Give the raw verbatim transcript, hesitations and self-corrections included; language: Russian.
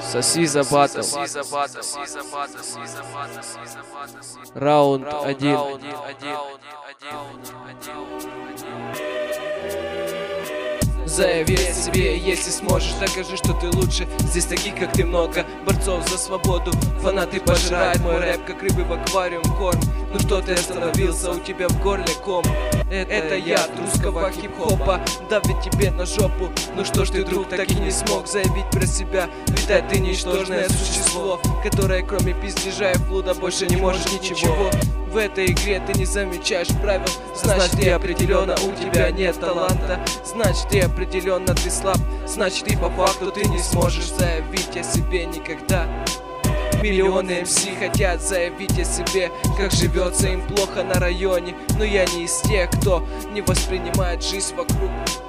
Соси за батл. Раунд один. Заяви о себе, если сможешь, докажи, что ты лучше. Здесь таких, как ты, много борцов за свободу. Фанаты пожирают мой рэп, как рыбы в аквариум корм. Ну что ты остановился, у тебя в горле ком. Это, Это я от русского хип-хопа, давит тебе на жопу. Ну что ж ты, друг, так и не смог заявить про себя. Видать, ты ничтожное существо, которое кроме пиздежа и флуда больше не может ничего. В этой игре ты не замечаешь правил. Значит, ты определенно, у тебя нет таланта. Значит, ты определенно, ты слаб. Значит, ты по факту ты не сможешь заявить о себе никогда. Миллионы эм си хотят заявить о себе, как живется им плохо на районе. Но я не из тех, кто не воспринимает жизнь вокруг